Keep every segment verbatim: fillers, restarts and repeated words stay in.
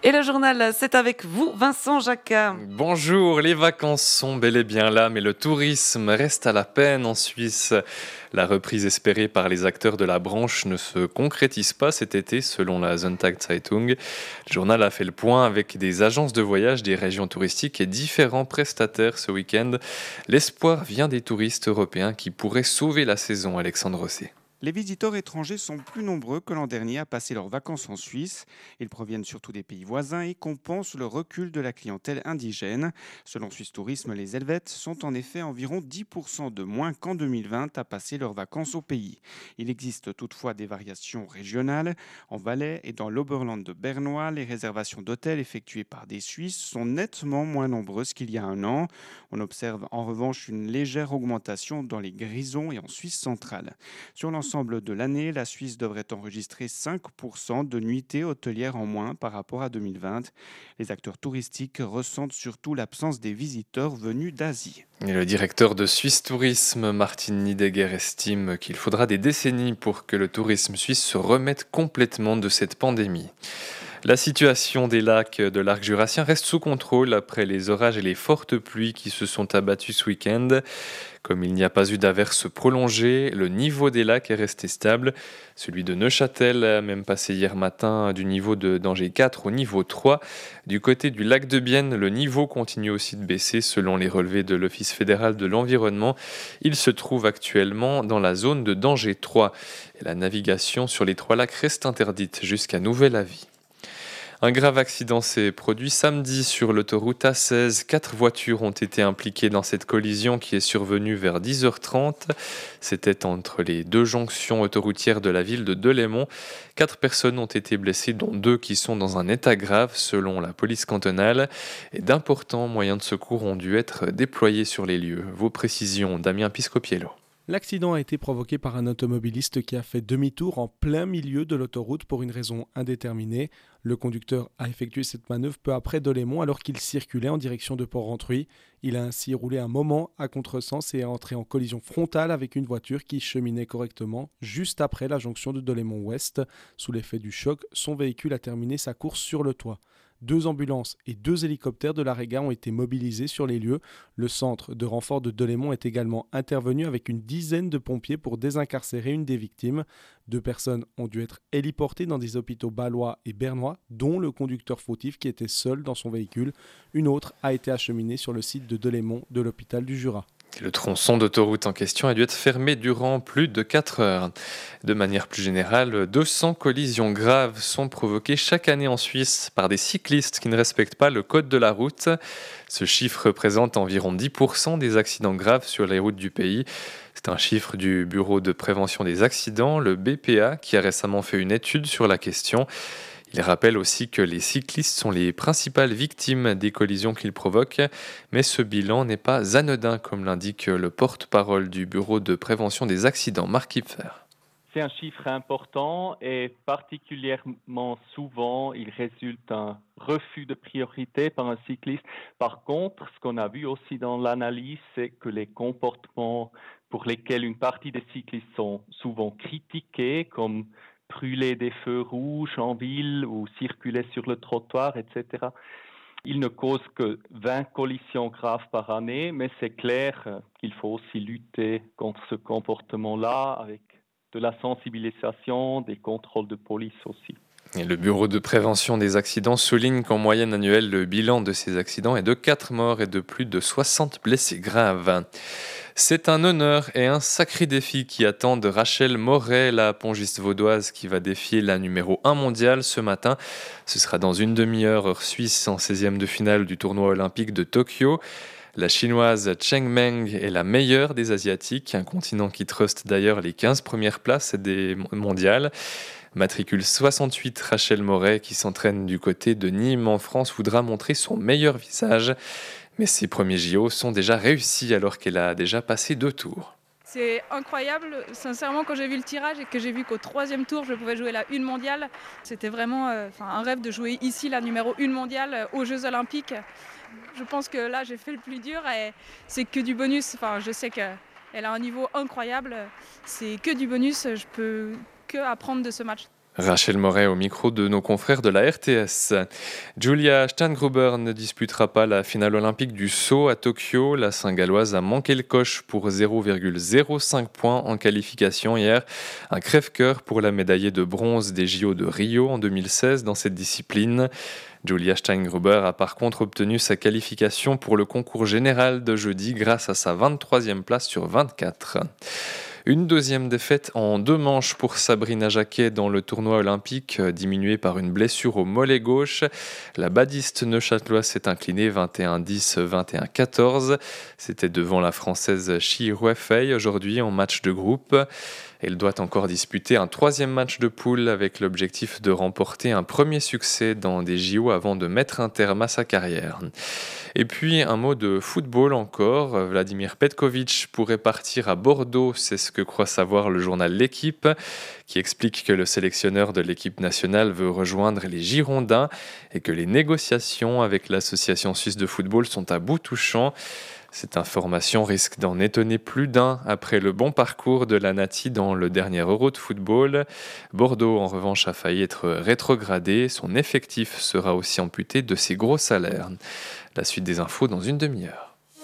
Et le journal, c'est avec vous, Vincent Jacquat. Bonjour, les vacances sont bel et bien là, mais le tourisme reste à la peine en Suisse. La reprise espérée par les acteurs de la branche ne se concrétise pas cet été, selon la Sonntag Zeitung. Le journal a fait le point avec des agences de voyage, des régions touristiques et différents prestataires ce week-end. L'espoir vient des touristes européens qui pourraient sauver la saison, Alexandre Rosset. Les visiteurs étrangers sont plus nombreux que l'an dernier à passer leurs vacances en Suisse. Ils proviennent surtout des pays voisins et compensent le recul de la clientèle indigène. Selon Suisse Tourisme, les Helvètes sont en effet environ dix pour cent de moins qu'en deux mille vingt à passer leurs vacances au pays. Il existe toutefois des variations régionales. En Valais et dans l'Oberland de Bernois, les réservations d'hôtels effectuées par des Suisses sont nettement moins nombreuses qu'il y a un an. On observe en revanche une légère augmentation dans les Grisons et en Suisse centrale. Sur l'ensemble de l'année, la Suisse devrait enregistrer cinq pour cent de nuitées hôtelières en moins par rapport à deux mille vingt. Les acteurs touristiques ressentent surtout l'absence des visiteurs venus d'Asie. Et le directeur de Suisse Tourisme, Martin Nidegger, estime qu'il faudra des décennies pour que le tourisme suisse se remette complètement de cette pandémie. La situation des lacs de l'arc jurassien reste sous contrôle après les orages et les fortes pluies qui se sont abattus ce week-end. Comme il n'y a pas eu d'averse prolongée, le niveau des lacs est resté stable. Celui de Neuchâtel a même passé hier matin du niveau de danger quatre au niveau trois. Du côté du lac de Bienne, le niveau continue aussi de baisser selon les relevés de l'Office fédéral de l'environnement. Il se trouve actuellement dans la zone de danger trois. Et la navigation sur les trois lacs reste interdite jusqu'à nouvel avis. Un grave accident s'est produit samedi sur l'autoroute A seize. Quatre voitures ont été impliquées dans cette collision qui est survenue vers dix heures trente. C'était entre les deux jonctions autoroutières de la ville de Delémont. Quatre personnes ont été blessées, dont deux qui sont dans un état grave selon la police cantonale. Et d'importants moyens de secours ont dû être déployés sur les lieux. Vos précisions, Damien Piscopiello. L'accident a été provoqué par un automobiliste qui a fait demi-tour en plein milieu de l'autoroute pour une raison indéterminée. Le conducteur a effectué cette manœuvre peu après Delémont alors qu'il circulait en direction de Port-Rentruy. Il a ainsi roulé un moment à contresens et est entré en collision frontale avec une voiture qui cheminait correctement juste après la jonction de Delémont-Ouest. Sous l'effet du choc, son véhicule a terminé sa course sur le toit. Deux ambulances et deux hélicoptères de la Réga ont été mobilisés sur les lieux. Le centre de renfort de Delémont est également intervenu avec une dizaine de pompiers pour désincarcérer une des victimes. Deux personnes ont dû être héliportées dans des hôpitaux bâlois et bernois, dont le conducteur fautif qui était seul dans son véhicule. Une autre a été acheminée sur le site de Delémont de l'hôpital du Jura. Le tronçon d'autoroute en question a dû être fermé durant plus de quatre heures. De manière plus générale, deux cents collisions graves sont provoquées chaque année en Suisse par des cyclistes qui ne respectent pas le code de la route. Ce chiffre représente environ dix pour cent des accidents graves sur les routes du pays. C'est un chiffre du Bureau de prévention des accidents, le B P A, qui a récemment fait une étude sur la question. Il rappelle aussi que les cyclistes sont les principales victimes des collisions qu'ils provoquent, mais ce bilan n'est pas anodin, comme l'indique le porte-parole du Bureau de prévention des accidents, Marc Kipfer. C'est un chiffre important et particulièrement souvent, il résulte d'un refus de priorité par un cycliste. Par contre, ce qu'on a vu aussi dans l'analyse, c'est que les comportements pour lesquels une partie des cyclistes sont souvent critiqués, comme brûler des feux rouges en ville ou circuler sur le trottoir, et cetera. Il ne cause que vingt collisions graves par année, mais c'est clair qu'il faut aussi lutter contre ce comportement-là avec de la sensibilisation, des contrôles de police aussi. Et le Bureau de prévention des accidents souligne qu'en moyenne annuelle, le bilan de ces accidents est de quatre morts et de plus de soixante blessés graves. C'est un honneur et un sacré défi qui attendent Rachel Moret, la pongiste vaudoise qui va défier la numéro un mondiale ce matin. Ce sera dans une demi-heure heure suisse en seizième de finale du tournoi olympique de Tokyo. La chinoise Cheng Meng est la meilleure des asiatiques, un continent qui truste d'ailleurs les quinze premières places des mondiales. Matricule soixante-huit, Rachel Moret, qui s'entraîne du côté de Nîmes en France, voudra montrer son meilleur visage. Mais ses premiers J O sont déjà réussis alors qu'elle a déjà passé deux tours. C'est incroyable, sincèrement, quand j'ai vu le tirage et que j'ai vu qu'au troisième tour, je pouvais jouer la une mondiale, c'était vraiment euh, un rêve de jouer ici la numéro une mondiale euh, aux Jeux Olympiques. Je pense que là, j'ai fait le plus dur et c'est que du bonus. Enfin, je sais qu'elle a un niveau incroyable, c'est que du bonus, je peux que apprendre de ce match. Rachel Moret au micro de nos confrères de la R T S. Julia Steingruber ne disputera pas la finale olympique du saut à Tokyo. La Saint-Galloise a manqué le coche pour zéro virgule zéro cinq points en qualification hier. Un crève-cœur pour la médaillée de bronze des J O de Rio en deux mille seize dans cette discipline. Julia Steingruber a par contre obtenu sa qualification pour le concours général de jeudi grâce à sa vingt-troisième place sur vingt-quatre. Une deuxième défaite en deux manches pour Sabrina Jacquet dans le tournoi olympique, diminuée par une blessure au mollet gauche. La badiste neuchâteloise s'est inclinée vingt et un dix, vingt et un quatorze. C'était devant la Française Shi Ruifei aujourd'hui en match de groupe. Elle doit encore disputer un troisième match de poule avec l'objectif de remporter un premier succès dans des J O avant de mettre un terme à sa carrière. Et puis un mot de football encore. Vladimir Petkovic pourrait partir à Bordeaux, c'est ce que croit savoir le journal L'Équipe, qui explique que le sélectionneur de l'équipe nationale veut rejoindre les Girondins et que les négociations avec l'association suisse de football sont à bout touchant. Cette information risque d'en étonner plus d'un après le bon parcours de la Nati dans le dernier Euro de football. Bordeaux, en revanche, a failli être rétrogradé. Son effectif sera aussi amputé de ses gros salaires. La suite des infos dans une demi-heure.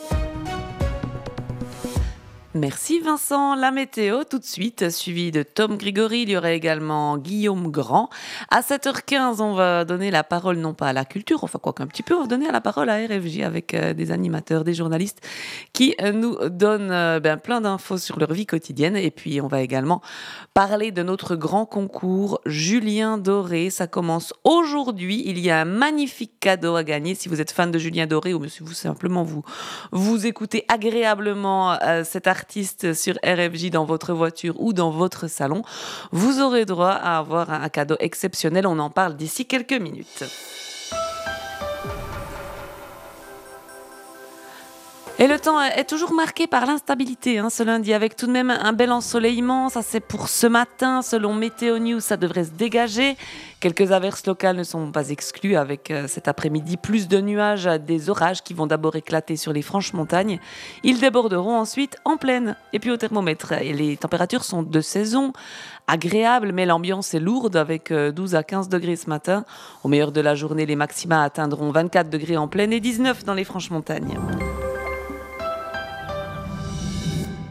Merci Vincent. La météo tout de suite, suivi de Tom Grégory. Il y aura également Guillaume Grand. À sept heures quinze, on va donner la parole non pas à la culture, enfin quoi qu'un petit peu, on va donner la parole à R F J avec euh, des animateurs, des journalistes qui euh, nous donnent euh, ben, plein d'infos sur leur vie quotidienne. Et puis on va également parler de notre grand concours Julien Doré. Ça commence aujourd'hui. Il y a un magnifique cadeau à gagner si vous êtes fan de Julien Doré ou si vous simplement vous, vous écoutez agréablement euh, cet artiste artiste sur R F J dans votre voiture ou dans votre salon, vous aurez droit à avoir un cadeau exceptionnel. On en parle d'ici quelques minutes. Et le temps est toujours marqué par l'instabilité hein, ce lundi, avec tout de même un bel ensoleillement. Ça, c'est pour ce matin. Selon Météo News, ça devrait se dégager. Quelques averses locales ne sont pas exclues, avec euh, cet après-midi plus de nuages, des orages qui vont d'abord éclater sur les franches montagnes. Ils déborderont ensuite en plaine. Et puis au thermomètre, les températures sont de saison, agréables, mais l'ambiance est lourde, avec douze à quinze degrés ce matin. Au meilleur de la journée, les maxima atteindront vingt-quatre degrés en plaine et dix-neuf dans les franches montagnes.